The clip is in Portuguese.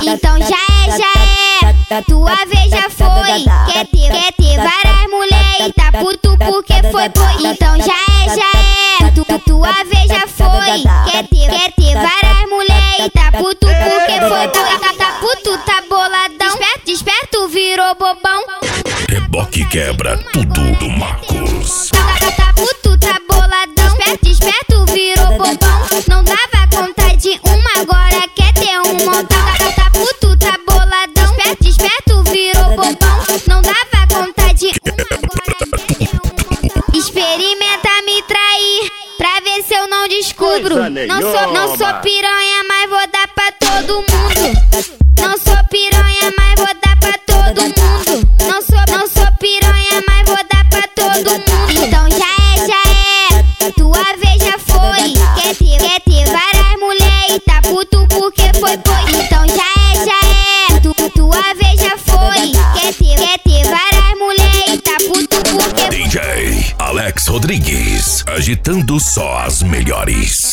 Então já é, tua vez já foi. Quer ter várias mulher e tá puto porque foi boi. Então já é, tua vez já foi. Quer ter várias mulher e tá puto porque foi boi. Tá puto, tá boladão. Desperto, virou bobão. Reboque quebra tudo do Marcos. Tá puto, tá boladão. Desperto, virou bobão. Não dava conta de uma, agora quer ter um montão. Tá puto, tá boladão. Desperto, virou bobão. Não dava conta de uma, agora quer ter um montão. Experimenta me trair, pra ver se eu não descubro. Não sou piranha, mas vou dar pra todo mundo. Não sou piranha, mas vou dar pra todo mundo. Não sou piranha, mas vou dar pra todo mundo. Então já é, tua vez já foi. Quer ter várias mulher e tá puto porque foi boi. Então já é, tua vez já foi. Quer ter várias mulher e tá puto porque foi. DJ Alex Rodrigues, agitando só as melhores.